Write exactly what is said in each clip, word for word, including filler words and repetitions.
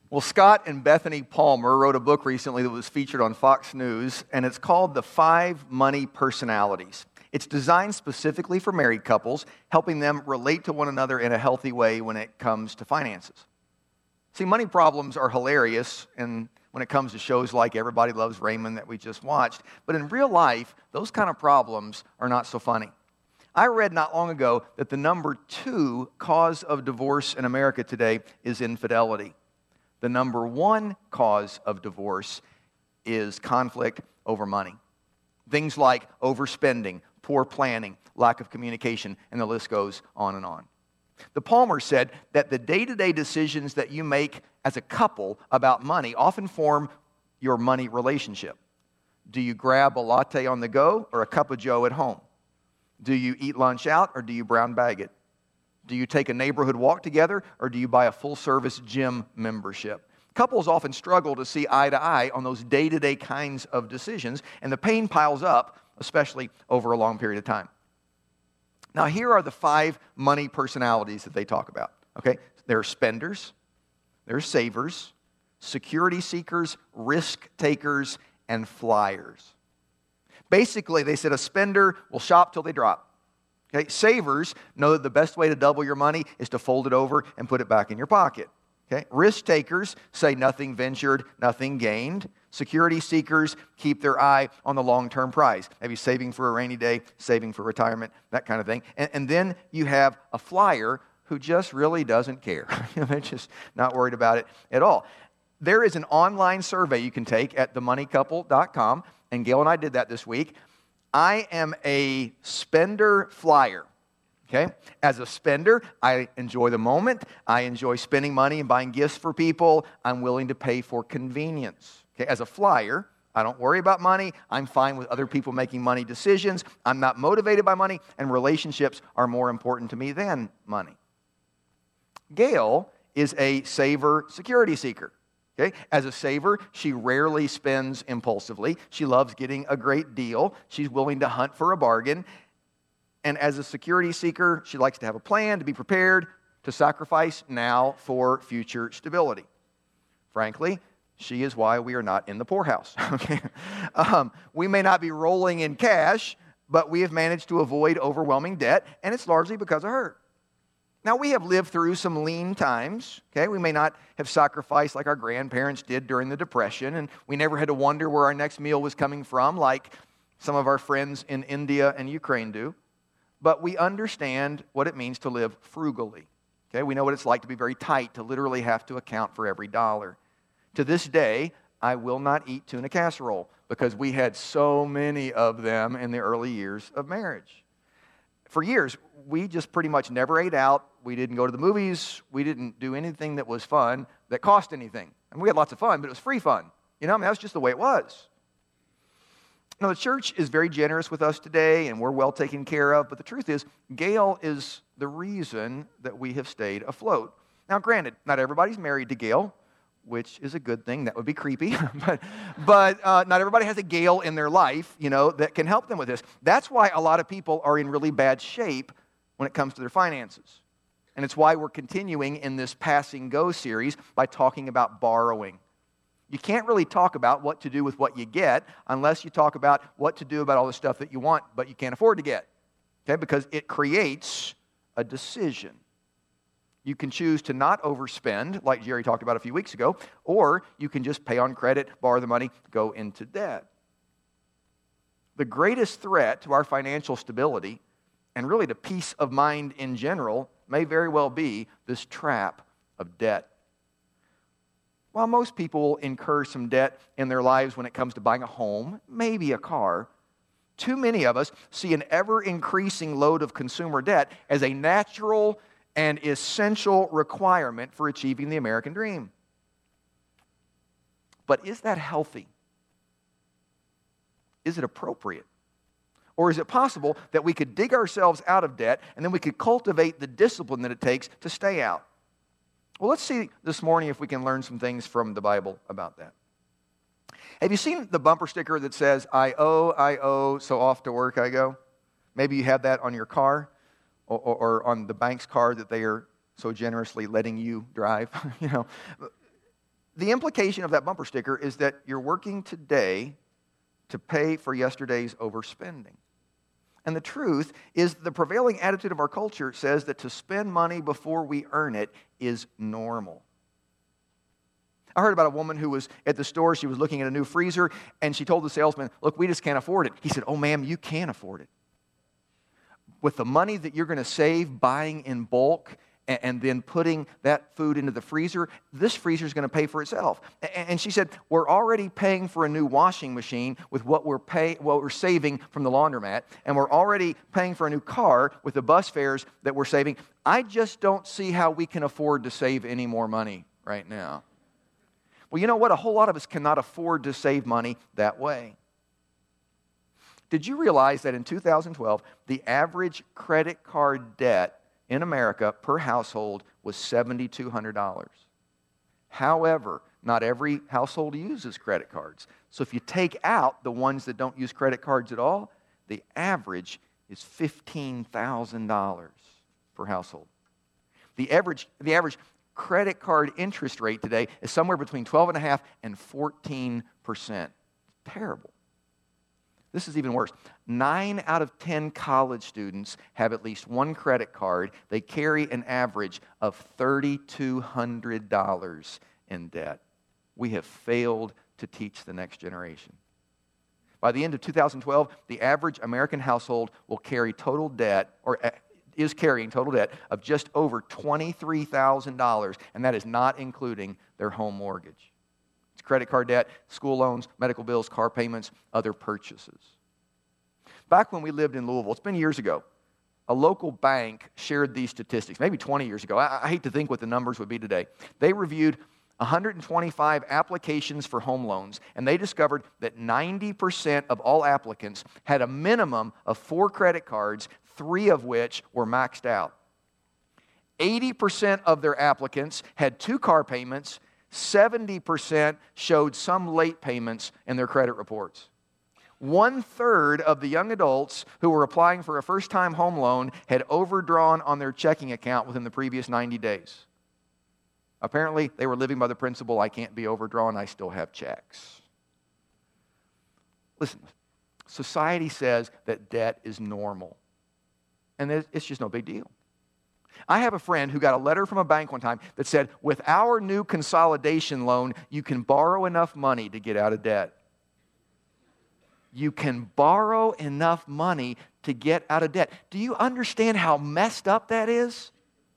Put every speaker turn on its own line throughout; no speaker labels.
Well, Scott and Bethany Palmer wrote a book recently that was featured on Fox News, and it's called The Five Money Personalities. It's designed specifically for married couples, helping them relate to one another in a healthy way when it comes to finances. See, money problems are hilarious, and when it comes to shows like Everybody Loves Raymond that we just watched, but in real life, those kind of problems are not so funny. I read not long ago that the number two cause of divorce in America today is infidelity. The number one cause of divorce is conflict over money. Things like overspending, poor planning, lack of communication, and the list goes on and on. The Palmer said that the day-to-day decisions that you make as a couple about money often form your money relationship. Do you grab a latte on the go or a cup of joe at home? Do you eat lunch out or do you brown bag it? Do you take a neighborhood walk together, or do you buy a full-service gym membership? Couples often struggle to see eye to eye on those day-to-day kinds of decisions, and the pain piles up, especially over a long period of time. Now, here are the five money personalities that they talk about. Okay, there are spenders, there are savers, security seekers, risk takers, and flyers. Basically, they said a spender will shop till they drop. Okay, savers know that the best way to double your money is to fold it over and put it back in your pocket. Okay, risk takers say nothing ventured, nothing gained. Security seekers keep their eye on the long-term prize, maybe saving for a rainy day, saving for retirement, that kind of thing. And, and then you have a flyer who just really doesn't care. They're just not worried about it at all. There is an online survey you can take at the money couple dot com, and Gail and I did that this week. I am a spender flyer, okay? As a spender, I enjoy the moment. I enjoy spending money and buying gifts for people. I'm willing to pay for convenience. Okay? As a flyer, I don't worry about money. I'm fine with other people making money decisions. I'm not motivated by money, and relationships are more important to me than money. Gail is a saver security seeker. Okay? As a saver, she rarely spends impulsively. She loves getting a great deal. She's willing to hunt for a bargain. And as a security seeker, she likes to have a plan, to be prepared, to sacrifice now for future stability. Frankly, she is why we are not in the poorhouse. Okay? Um, we may not be rolling in cash, but we have managed to avoid overwhelming debt, and it's largely because of her. Now, we have lived through some lean times, okay? We may not have sacrificed like our grandparents did during the Depression, and we never had to wonder where our next meal was coming from like some of our friends in India and Ukraine do. But we understand what it means to live frugally, okay? We know what it's like to be very tight, to literally have to account for every dollar. To this day, I will not eat tuna casserole because we had so many of them in the early years of marriage. For years, we just pretty much never ate out. We didn't go to the movies. We didn't do anything that was fun that cost anything. And we had lots of fun, but it was free fun. You know, I mean, that's just the way it was. Now, the church is very generous with us today, and we're well taken care of. But the truth is, Gail is the reason that we have stayed afloat. Now, granted, not everybody's married to Gail, which is a good thing. That would be creepy. but but uh, not everybody has a Gail in their life, you know, that can help them with this. That's why a lot of people are in really bad shape when it comes to their finances. And it's why we're continuing in this Pass and Go series by talking about borrowing. You can't really talk about what to do with what you get unless you talk about what to do about all the stuff that you want but you can't afford to get. Okay? Because it creates a decision. You can choose to not overspend, like Jerry talked about a few weeks ago, or you can just pay on credit, borrow the money, go into debt. The greatest threat to our financial stability, and really to peace of mind in general, may very well be this trap of debt. While most people will incur some debt in their lives when it comes to buying a home, maybe a car, too many of us see an ever-increasing load of consumer debt as a natural and essential requirement for achieving the American dream. But is that healthy? Is it appropriate? Or is it possible that we could dig ourselves out of debt and then we could cultivate the discipline that it takes to stay out? Well, let's see this morning if we can learn some things from the Bible about that. Have you seen the bumper sticker that says, I owe, I owe, so off to work I go? Maybe you have that on your car or, or, or on the bank's card that they are so generously letting you drive. You know, The implication of that bumper sticker is that you're working today to pay for yesterday's overspending. And the truth is the prevailing attitude of our culture says that to spend money before we earn it is normal. I heard about a woman who was at the store. She was looking at a new freezer, and she told the salesman, look, we just can't afford it. He said, oh, ma'am, you can afford it. With the money that you're going to save buying in bulk and, and then putting that food into the freezer, this freezer is going to pay for itself. And, and she said, we're already paying for a new washing machine with what we're pay, what we're saving from the laundromat, and we're already paying for a new car with the bus fares that we're saving. I just don't see how we can afford to save any more money right now. Well, you know what? A whole lot of us cannot afford to save money that way. Did you realize that in two thousand twelve, the average credit card debt in America per household was seven thousand two hundred dollars? However, not every household uses credit cards. So if you take out the ones that don't use credit cards at all, the average is fifteen thousand dollars per household. The average, the average credit card interest rate today is somewhere between twelve point five and fourteen percent. Terrible. This is even worse. Nine out of ten college students have at least one credit card. They carry an average of three thousand two hundred dollars in debt. We have failed to teach the next generation. By the end of two thousand twelve, the average American household will carry total debt, or is carrying total debt of just over twenty-three thousand dollars, and that is not including their home mortgage. It's credit card debt, school loans, medical bills, car payments, other purchases. Back when we lived in Louisville, it's been years ago, a local bank shared these statistics, maybe twenty years ago. I, I hate to think what the numbers would be today. They reviewed one hundred twenty-five applications for home loans, and they discovered that ninety percent of all applicants had a minimum of four credit cards, three of which were maxed out. eighty percent of their applicants had two car payments, seventy percent showed some late payments in their credit reports. One-third of the young adults who were applying for a first-time home loan had overdrawn on their checking account within the previous ninety days. Apparently, they were living by the principle, I can't be overdrawn, I still have checks. Listen, society says that debt is normal, and it's just no big deal. I have a friend who got a letter from a bank one time that said, with our new consolidation loan, you can borrow enough money to get out of debt. You can borrow enough money to get out of debt. Do you understand how messed up that is?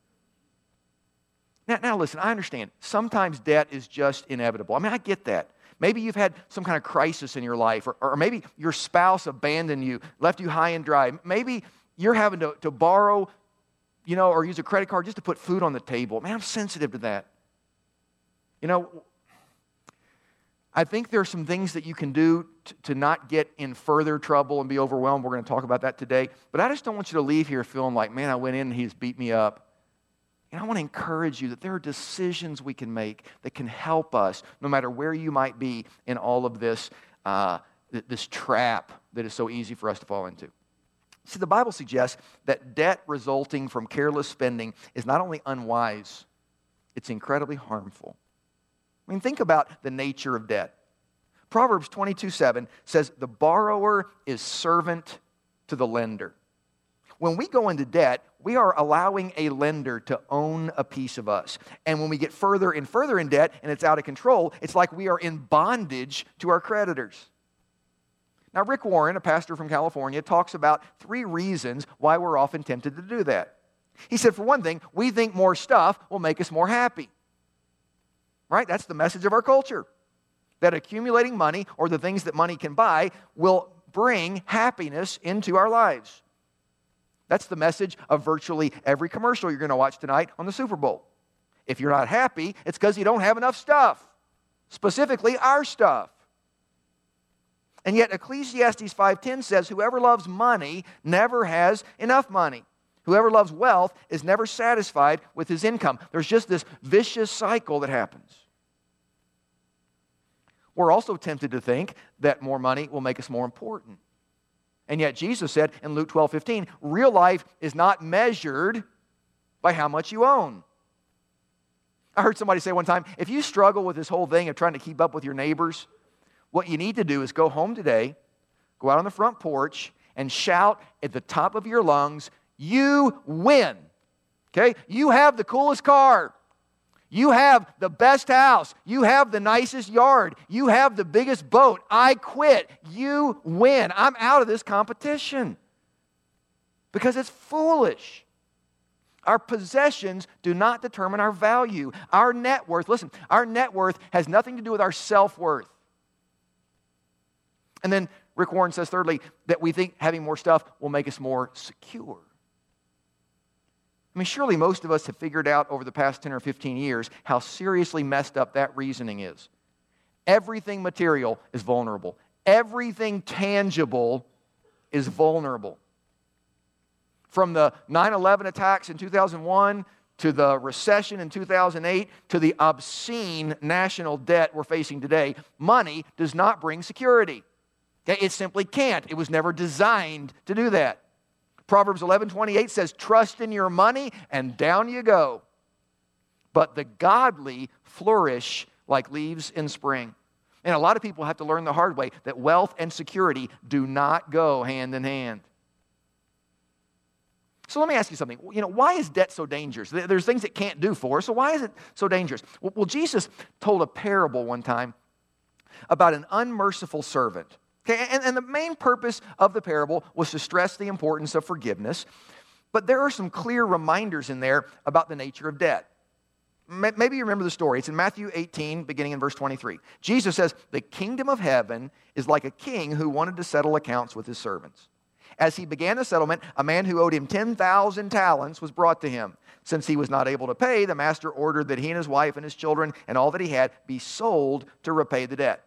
Now, now listen, I understand. Sometimes debt is just inevitable. I mean, I get that. Maybe you've had some kind of crisis in your life, or, or maybe your spouse abandoned you, left you high and dry. Maybe you're having to, to borrow, you know, or use a credit card just to put food on the table. Man, I'm sensitive to that. You know, I think there are some things that you can do to, to not get in further trouble and be overwhelmed. We're going to talk about that today. But I just don't want you to leave here feeling like, man, I went in and he's beat me up. And I want to encourage you that there are decisions we can make that can help us, no matter where you might be in all of this, uh, this trap that is so easy for us to fall into. See, the Bible suggests that debt resulting from careless spending is not only unwise, it's incredibly harmful. I mean, think about the nature of debt. Proverbs twenty-two seven says, the borrower is servant to the lender. When we go into debt, we are allowing a lender to own a piece of us. And when we get further and further in debt and it's out of control, it's like we are in bondage to our creditors. Now, Rick Warren, a pastor from California, talks about three reasons why we're often tempted to do that. He said, for one thing, we think more stuff will make us more happy. Right? That's the message of our culture. That accumulating money, or the things that money can buy, will bring happiness into our lives. That's the message of virtually every commercial you're going to watch tonight on the Super Bowl. If you're not happy, it's because you don't have enough stuff. Specifically, our stuff. And yet Ecclesiastes five ten says, whoever loves money never has enough money. Whoever loves wealth is never satisfied with his income. There's just this vicious cycle that happens. We're also tempted to think that more money will make us more important. And yet Jesus said in Luke twelve fifteen, real life is not measured by how much you own. I heard somebody say one time, if you struggle with this whole thing of trying to keep up with your neighbors, what you need to do is go home today, go out on the front porch, and shout at the top of your lungs, you win. Okay? You have the coolest car. You have the best house. You have the nicest yard. You have the biggest boat. I quit. You win. I'm out of this competition. Because it's foolish. Our possessions do not determine our value. Our net worth, listen, our net worth has nothing to do with our self-worth. And then Rick Warren says, thirdly, that we think having more stuff will make us more secure. I mean, surely most of us have figured out over the past ten or fifteen years how seriously messed up that reasoning is. Everything material is vulnerable. Everything tangible is vulnerable. From the nine eleven attacks in two thousand one to the recession in two thousand eight to the obscene national debt we're facing today, money does not bring security. Okay? It simply can't. It was never designed to do that. Proverbs eleven twenty-eight says, trust in your money and down you go. But the godly flourish like leaves in spring. And a lot of people have to learn the hard way that wealth and security do not go hand in hand. So let me ask you something. You know, why is debt so dangerous? There's things it can't do for us, so why is it so dangerous? Well, Jesus told a parable one time about an unmerciful servant. Okay, and, and the main purpose of the parable was to stress the importance of forgiveness. But there are some clear reminders in there about the nature of debt. Maybe you remember the story. It's in Matthew eighteen, beginning in verse twenty-three. Jesus says, the kingdom of heaven is like a king who wanted to settle accounts with his servants. As he began the settlement, a man who owed him ten thousand talents was brought to him. Since he was not able to pay, the master ordered that he and his wife and his children and all that he had be sold to repay the debt.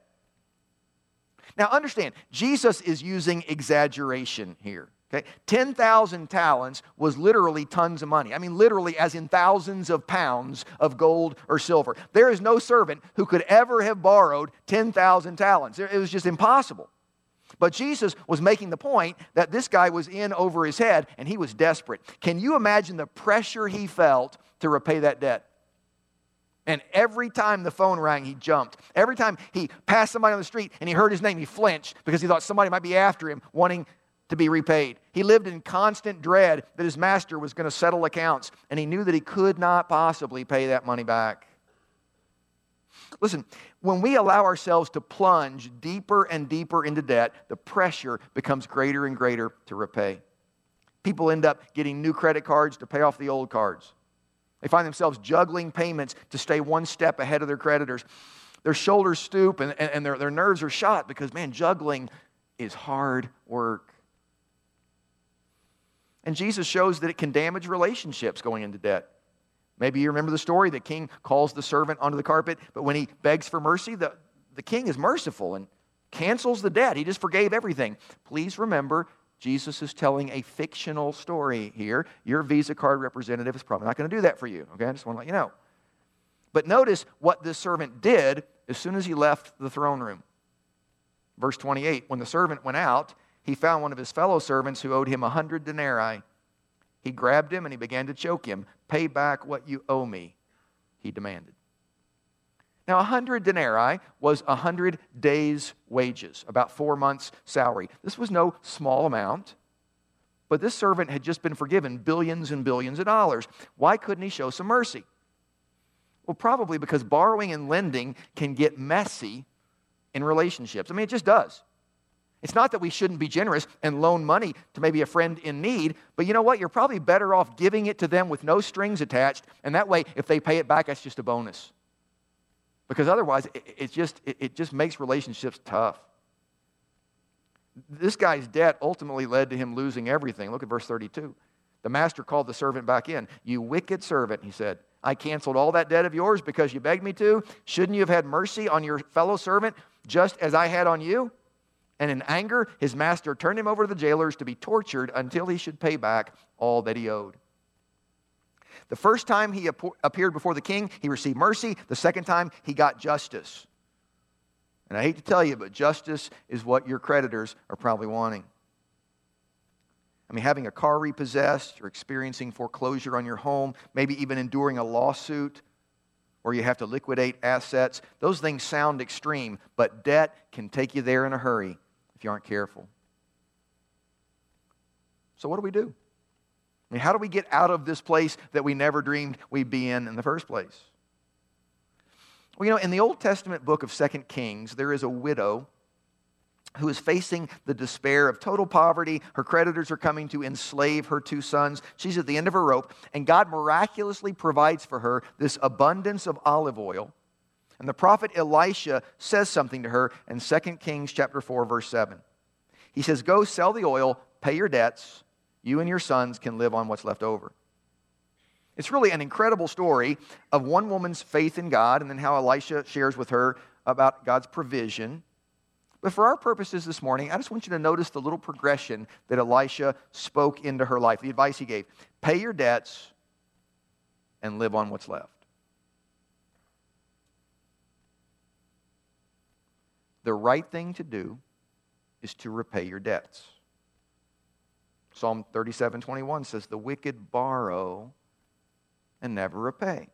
Now understand, Jesus is using exaggeration here. Okay? ten thousand talents was literally tons of money. I mean, literally as in thousands of pounds of gold or silver. There is no servant who could ever have borrowed ten thousand talents. It was just impossible. But Jesus was making the point that this guy was in over his head and he was desperate. Can you imagine the pressure he felt to repay that debt? And every time the phone rang, he jumped. Every time he passed somebody on the street and he heard his name, he flinched because he thought somebody might be after him wanting to be repaid. He lived in constant dread that his master was going to settle accounts, and he knew that he could not possibly pay that money back. Listen, when we allow ourselves to plunge deeper and deeper into debt, the pressure becomes greater and greater to repay. People end up getting new credit cards to pay off the old cards. They find themselves juggling payments to stay one step ahead of their creditors. Their shoulders stoop and, and, and their, their nerves are shot because, man, juggling is hard work. And Jesus shows that it can damage relationships going into debt. Maybe you remember the story. The king calls the servant onto the carpet, but when he begs for mercy, the, the king is merciful and cancels the debt. He just forgave everything. Please remember, Jesus is telling a fictional story here. Your Visa card representative is probably not going to do that for you. Okay, I just want to let you know. But notice what this servant did as soon as he left the throne room. Verse twenty-eight, when the servant went out, he found one of his fellow servants who owed him a hundred denarii. He grabbed him and he began to choke him. Pay back what you owe me, he demanded. Now, a hundred denarii was a hundred days' wages, about four months' salary. This was no small amount, but this servant had just been forgiven billions and billions of dollars. Why couldn't he show some mercy? Well, probably because borrowing and lending can get messy in relationships. I mean, it just does. It's not that we shouldn't be generous and loan money to maybe a friend in need, but you know what? You're probably better off giving it to them with no strings attached, and that way, if they pay it back, that's just a bonus. Because otherwise, it, it, just, it, it just makes relationships tough. This guy's debt ultimately led to him losing everything. Look at verse thirty-two. The master called the servant back in. You wicked servant, he said. I canceled all that debt of yours because you begged me to. Shouldn't you have had mercy on your fellow servant just as I had on you? And in anger, his master turned him over to the jailers to be tortured until he should pay back all that he owed. The first time he appeared before the king, he received mercy. The second time, he got justice. And I hate to tell you, but justice is what your creditors are probably wanting. I mean, having a car repossessed or experiencing foreclosure on your home, maybe even enduring a lawsuit, or you have to liquidate assets. Those things sound extreme, but debt can take you there in a hurry if you aren't careful. So what do we do? I mean, how do we get out of this place that we never dreamed we'd be in in the first place? Well, you know, in the Old Testament book of Second Kings, there is a widow who is facing the despair of total poverty. Her creditors are coming to enslave her two sons. She's at the end of her rope, and God miraculously provides for her this abundance of olive oil. And the prophet Elisha says something to her in Second Kings chapter four, verse seven. He says, "Go sell the oil, pay your debts. You and your sons can live on what's left over." It's really an incredible story of one woman's faith in God and then how Elisha shares with her about God's provision. But for our purposes this morning, I just want you to notice the little progression that Elisha spoke into her life, the advice he gave. Pay your debts and live on what's left. The right thing to do is to repay your debts. Psalm thirty-seven twenty-one says, "The wicked borrow and never repay."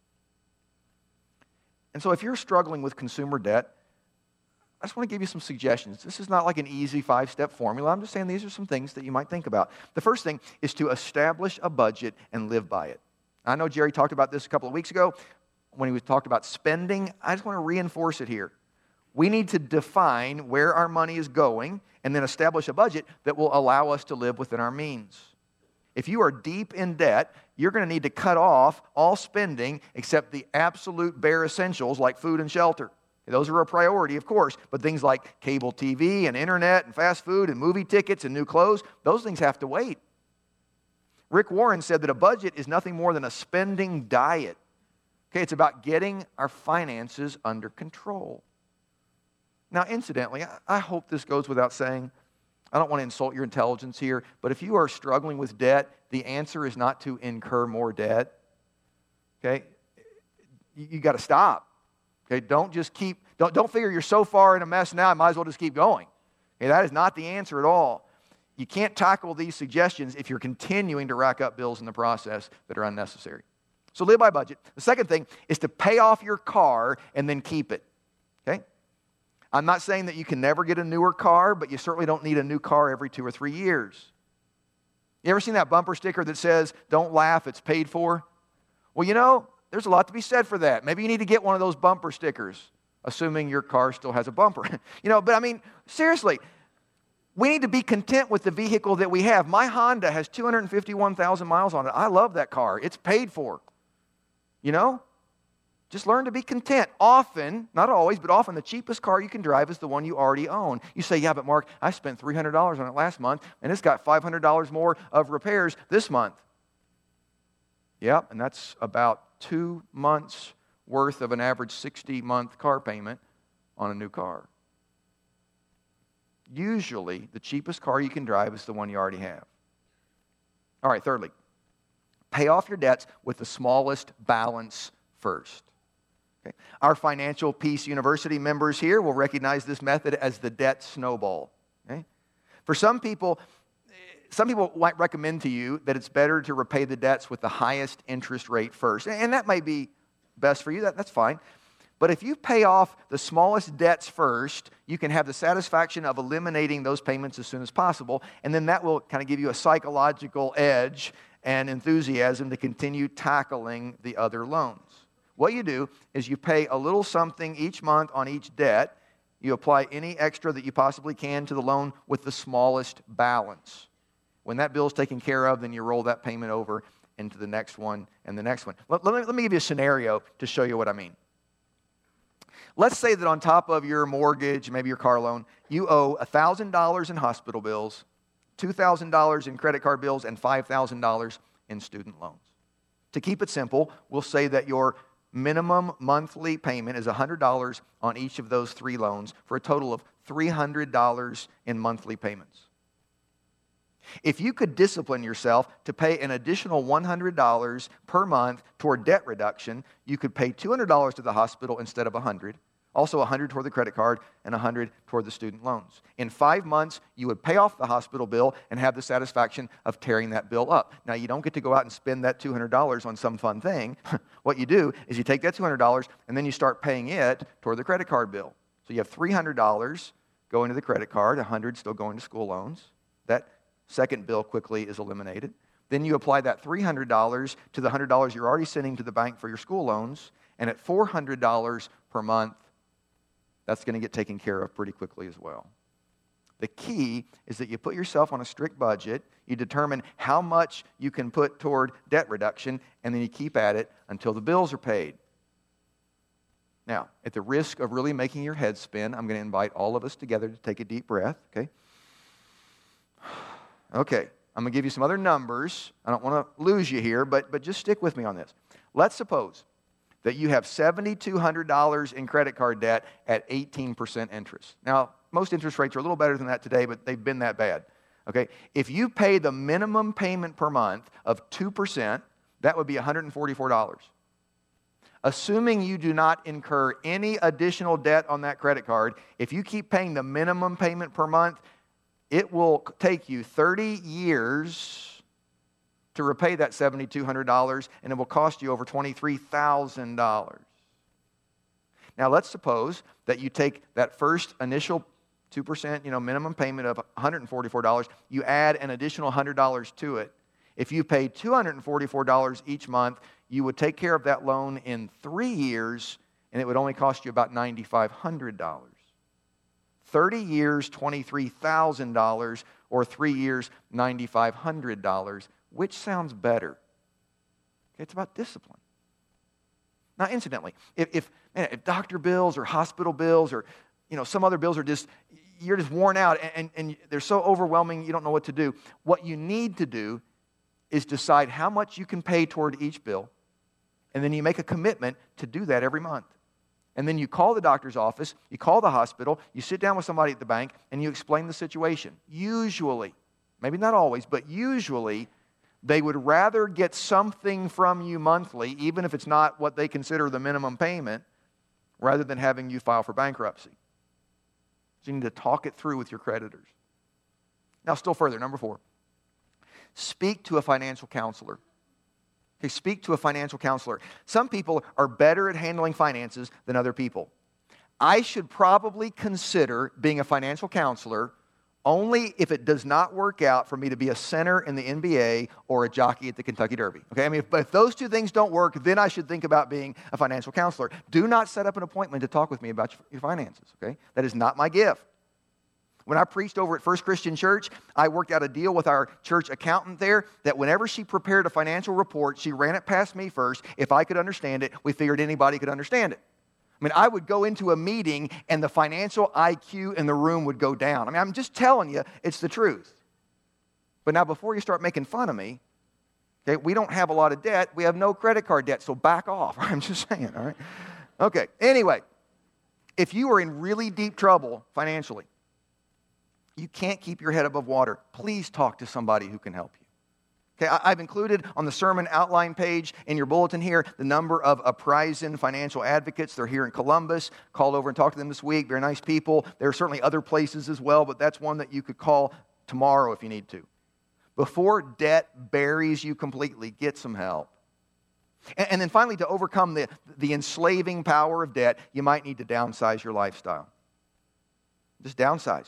And so if you're struggling with consumer debt, I just want to give you some suggestions. This is not like an easy five-step formula. I'm just saying these are some things that you might think about. The first thing is to establish a budget and live by it. I know Jerry talked about this a couple of weeks ago when he was talked about spending. I just want to reinforce it here. We need to define where our money is going and then establish a budget that will allow us to live within our means. If you are deep in debt, you're going to need to cut off all spending except the absolute bare essentials like food and shelter. Those are a priority, of course, but things like cable T V and internet and fast food and movie tickets and new clothes, those things have to wait. Rick Warren said that a budget is nothing more than a spending diet. Okay, it's about getting our finances under control. Now, incidentally, I hope this goes without saying. I don't want to insult your intelligence here, but if you are struggling with debt, the answer is not to incur more debt. Okay? You, you got to stop. Okay, don't just keep, don't, don't figure you're so far in a mess now, I might as well just keep going. Okay, that is not the answer at all. You can't tackle these suggestions if you're continuing to rack up bills in the process that are unnecessary. So live by budget. The second thing is to pay off your car and then keep it. Okay? I'm not saying that you can never get a newer car, but you certainly don't need a new car every two or three years. You ever seen that bumper sticker that says, "Don't laugh, it's paid for"? Well, you know, there's a lot to be said for that. Maybe you need to get one of those bumper stickers, assuming your car still has a bumper. You know, but I mean, seriously, we need to be content with the vehicle that we have. My Honda has two hundred fifty-one thousand miles on it. I love that car. It's paid for. You know? Just learn to be content. Often, not always, but often the cheapest car you can drive is the one you already own. You say, "Yeah, but Mark, I spent three hundred dollars on it last month, and it's got five hundred dollars more of repairs this month." Yep, and that's about two months worth of an average sixty-month car payment on a new car. Usually, the cheapest car you can drive is the one you already have. All right, thirdly, pay off your debts with the smallest balance first. Okay. Our Financial Peace University members here will recognize this method as the debt snowball. Okay. For some people, some people might recommend to you that it's better to repay the debts with the highest interest rate first. And that may be best for you. That, that's fine. But if you pay off the smallest debts first, you can have the satisfaction of eliminating those payments as soon as possible. And then that will kind of give you a psychological edge and enthusiasm to continue tackling the other loans. What you do is you pay a little something each month on each debt. You apply any extra that you possibly can to the loan with the smallest balance. When that bill is taken care of, then you roll that payment over into the next one and the next one. Let, let, me, let me give you a scenario to show you what I mean. Let's say that on top of your mortgage, maybe your car loan, you owe one thousand dollars in hospital bills, two thousand dollars in credit card bills, and five thousand dollars in student loans. To keep it simple, we'll say that your minimum monthly payment is one hundred dollars on each of those three loans for a total of three hundred dollars in monthly payments. If you could discipline yourself to pay an additional one hundred dollars per month toward debt reduction, you could pay two hundred dollars to the hospital instead of one hundred dollars, Also one hundred toward the credit card and one hundred toward the student loans. In five months, you would pay off the hospital bill and have the satisfaction of tearing that bill up. Now, you don't get to go out and spend that two hundred dollars on some fun thing. What you do is you take that two hundred dollars and then you start paying it toward the credit card bill. So you have three hundred dollars going to the credit card, one hundred dollars still going to school loans. That second bill quickly is eliminated. Then you apply that three hundred dollars to the one hundred dollars you're already sending to the bank for your school loans, and at four hundred dollars per month, that's going to get taken care of pretty quickly as well. The key is that you put yourself on a strict budget, you determine how much you can put toward debt reduction, and then you keep at it until the bills are paid. Now, at the risk of really making your head spin, I'm going to invite all of us together to take a deep breath, okay? Okay, I'm going to give you some other numbers. I don't want to lose you here, but, but just stick with me on this. Let's suppose that you have seven thousand two hundred dollars in credit card debt at eighteen percent interest. Now, most interest rates are a little better than that today, but they've been that bad. Okay? If you pay the minimum payment per month of two percent, that would be one hundred forty-four dollars. Assuming you do not incur any additional debt on that credit card, if you keep paying the minimum payment per month, it will take you thirty years to repay that seven thousand two hundred dollars, and it will cost you over twenty-three thousand dollars. Now, let's suppose that you take that first initial two percent, you know, minimum payment of one hundred forty-four dollars, you add an additional one hundred dollars to it. If you pay two hundred forty-four dollars each month, you would take care of that loan in three years, and it would only cost you about nine thousand five hundred dollars. thirty years, twenty-three thousand dollars, or three years, nine thousand five hundred dollars. Which sounds better? Okay, it's about discipline. Now, incidentally, if, if, man, if doctor bills or hospital bills or you know some other bills are just, you're just worn out and, and, and they're so overwhelming you don't know what to do, what you need to do is decide how much you can pay toward each bill, and then you make a commitment to do that every month. And then you call the doctor's office, you call the hospital, you sit down with somebody at the bank, and you explain the situation. Usually, maybe not always, but usually, they would rather get something from you monthly, even if it's not what they consider the minimum payment, rather than having you file for bankruptcy. So you need to talk it through with your creditors. Now, still further, number four, speak to a financial counselor. Okay, speak to a financial counselor. Some people are better at handling finances than other people. I should probably consider being a financial counselor only if it does not work out for me to be a center in the N B A or a jockey at the Kentucky Derby. Okay, I mean, if, if those two things don't work, then I should think about being a financial counselor. Do not set up an appointment to talk with me about your, your finances, okay? That is not my gift. When I preached over at First Christian Church, I worked out a deal with our church accountant there that whenever she prepared a financial report, she ran it past me first. If I could understand it, we figured anybody could understand it. I mean, I would go into a meeting and the financial I Q in the room would go down. I mean, I'm just telling you, it's the truth. But now before you start making fun of me, okay, we don't have a lot of debt. We have no credit card debt, so back off. I'm just saying, all right? Okay, anyway, if you are in really deep trouble financially, you can't keep your head above water, please talk to somebody who can help you. Okay, I've included on the sermon outline page in your bulletin here the number of Uprising financial advocates. They're here in Columbus. Call over and talk to them this week. Very nice people. There are certainly other places as well, but that's one that you could call tomorrow if you need to. Before debt buries you completely, get some help. And, and then finally, to overcome the, the enslaving power of debt, you might need to downsize your lifestyle. Just downsize.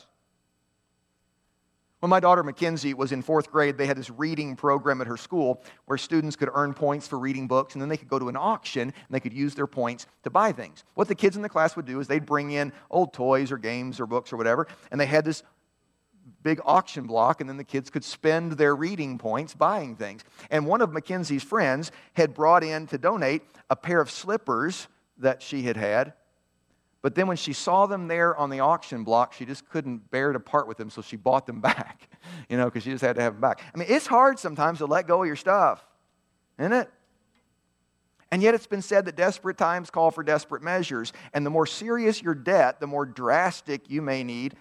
When my daughter Mackenzie was in fourth grade, they had this reading program at her school where students could earn points for reading books, and then they could go to an auction and they could use their points to buy things. What the kids in the class would do is they'd bring in old toys or games or books or whatever, and they had this big auction block, and then the kids could spend their reading points buying things. And one of Mackenzie's friends had brought in to donate a pair of slippers that she had had. But then when she saw them there on the auction block, she just couldn't bear to part with them, so she bought them back, you know, because she just had to have them back. I mean, it's hard sometimes to let go of your stuff, isn't it? And yet it's been said that desperate times call for desperate measures, and the more serious your debt, the more drastic you may need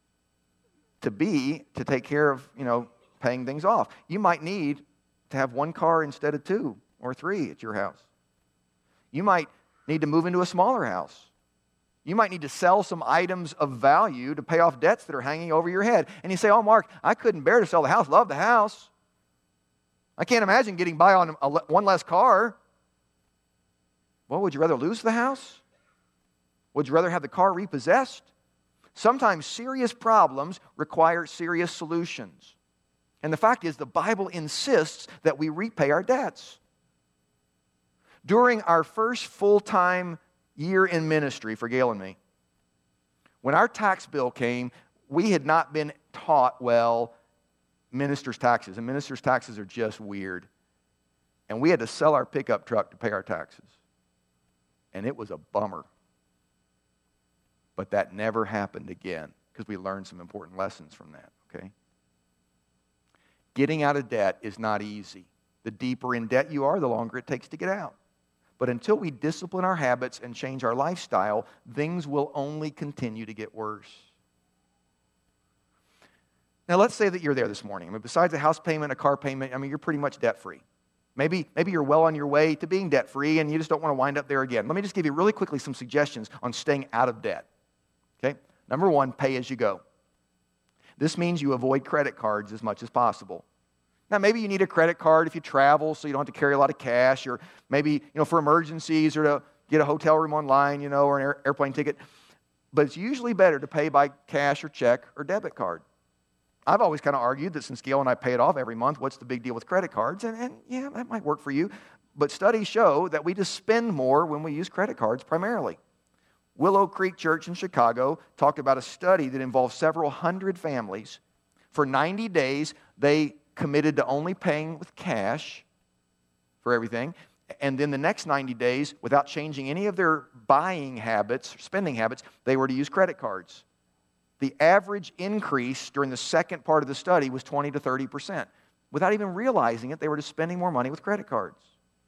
to be to take care of, you know, paying things off. You might need to have one car instead of two or three at your house. You might need to move into a smaller house. You might need to sell some items of value to pay off debts that are hanging over your head. And you say, oh, Mark, I couldn't bear to sell the house. Love the house. I can't imagine getting by on a, one less car. Well, would you rather lose the house? Would you rather have the car repossessed? Sometimes serious problems require serious solutions. And the fact is, the Bible insists that we repay our debts. During our first full-time year in ministry for Gail and me, when our tax bill came, we had not been taught well ministers' taxes. And ministers' taxes are just weird. And we had to sell our pickup truck to pay our taxes. And it was a bummer. But that never happened again because we learned some important lessons from that, okay? Getting out of debt is not easy. The deeper in debt you are, the longer it takes to get out. But until we discipline our habits and change our lifestyle, things will only continue to get worse. Now, let's say that you're there this morning. I mean, besides a house payment, a car payment, I mean, you're pretty much debt-free. Maybe, maybe you're well on your way to being debt-free and you just don't want to wind up there again. Let me just give you really quickly some suggestions on staying out of debt. Okay? Number one, pay as you go. This means you avoid credit cards as much as possible. Now, maybe you need a credit card if you travel so you don't have to carry a lot of cash, or maybe, you know, for emergencies or to get a hotel room online, you know, or an air, airplane ticket. But it's usually better to pay by cash or check or debit card. I've always kind of argued that since Gail and I pay it off every month, what's the big deal with credit cards? And, and yeah, that might work for you. But studies show that we just spend more when we use credit cards primarily. Willow Creek Church in Chicago talked about a study that involved several hundred families. For ninety days, they committed to only paying with cash for everything. And then the next ninety days, without changing any of their buying habits, spending habits, they were to use credit cards. The average increase during the second part of the study was twenty to thirty percent. Without even realizing it, they were just spending more money with credit cards.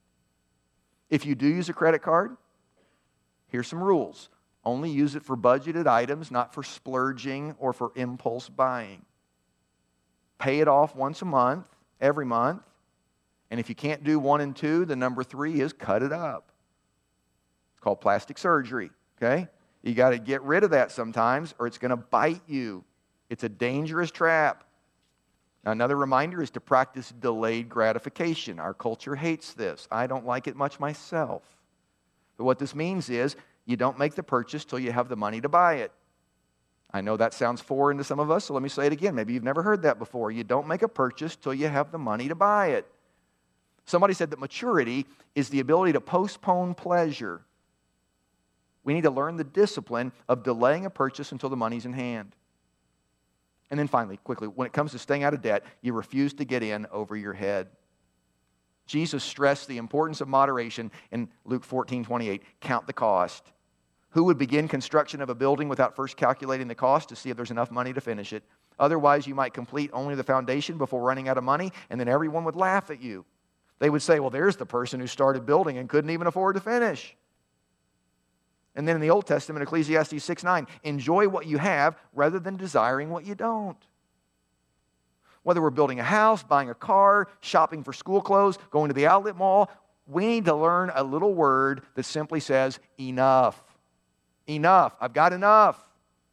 If you do use a credit card, here's some rules. Only use it for budgeted items, not for splurging or for impulse buying. Pay it off once a month, every month. And if you can't do one and two, the number three is cut it up. It's called plastic surgery, okay? You got to get rid of that sometimes or it's going to bite you. It's a dangerous trap. Now, another reminder is to practice delayed gratification. Our culture hates this. I don't like it much myself. But what this means is you don't make the purchase till you have the money to buy it. I know that sounds foreign to some of us, so let me say it again. Maybe you've never heard that before. You don't make a purchase till you have the money to buy it. Somebody said that maturity is the ability to postpone pleasure. We need to learn the discipline of delaying a purchase until the money's in hand. And then finally, quickly, when it comes to staying out of debt, you refuse to get in over your head. Jesus stressed the importance of moderation in Luke fourteen twenty-eight. Count the cost. Who would begin construction of a building without first calculating the cost to see if there's enough money to finish it? Otherwise, you might complete only the foundation before running out of money, and then everyone would laugh at you. They would say, well, there's the person who started building and couldn't even afford to finish. And then in the Old Testament, Ecclesiastes six nine, enjoy what you have rather than desiring what you don't. Whether we're building a house, buying a car, shopping for school clothes, going to the outlet mall, we need to learn a little word that simply says, enough. Enough. I've got enough.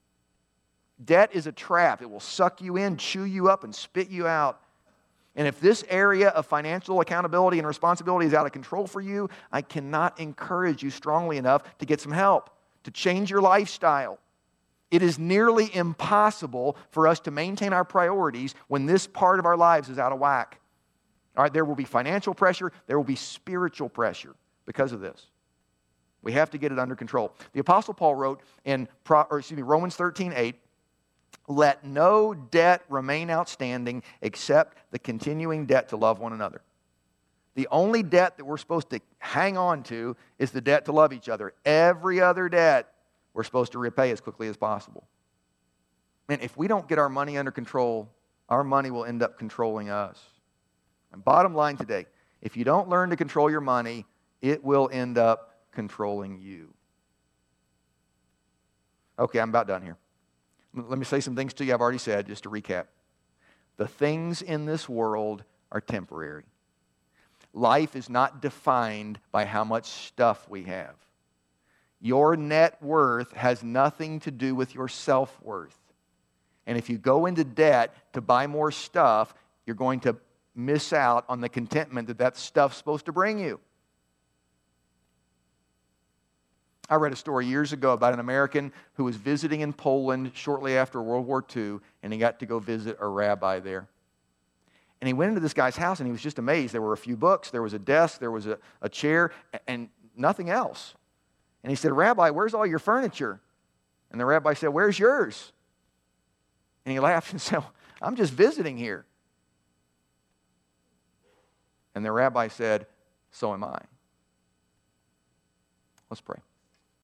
Debt is a trap. It will suck you in, chew you up, and spit you out. And if this area of financial accountability and responsibility is out of control for you, I cannot encourage you strongly enough to get some help, to change your lifestyle. It is nearly impossible for us to maintain our priorities when this part of our lives is out of whack. All right, there will be financial pressure, there will be spiritual pressure because of this. We have to get it under control. The Apostle Paul wrote in or excuse me, Romans thirteen eight, let no debt remain outstanding except the continuing debt to love one another. The only debt that we're supposed to hang on to is the debt to love each other. Every other debt we're supposed to repay as quickly as possible. And if we don't get our money under control, our money will end up controlling us. And bottom line today, if you don't learn to control your money, it will end up controlling you. Okay, I'm about done here. Let me say some things to you I've already said, just to recap. The things in this world are temporary. Life is not defined by how much stuff we have. Your net worth has nothing to do with your self-worth. And if you go into debt to buy more stuff, you're going to miss out on the contentment that that stuff's supposed to bring you. I read a story years ago about an American who was visiting in Poland shortly after World War Two, and he got to go visit a rabbi there. And he went into this guy's house, and he was just amazed. There were a few books, there was a desk, there was a, a chair, and nothing else. And he said, "Rabbi, where's all your furniture?" And the rabbi said, "Where's yours?" And he laughed and said, "I'm just visiting here." And the rabbi said, "So am I." Let's pray.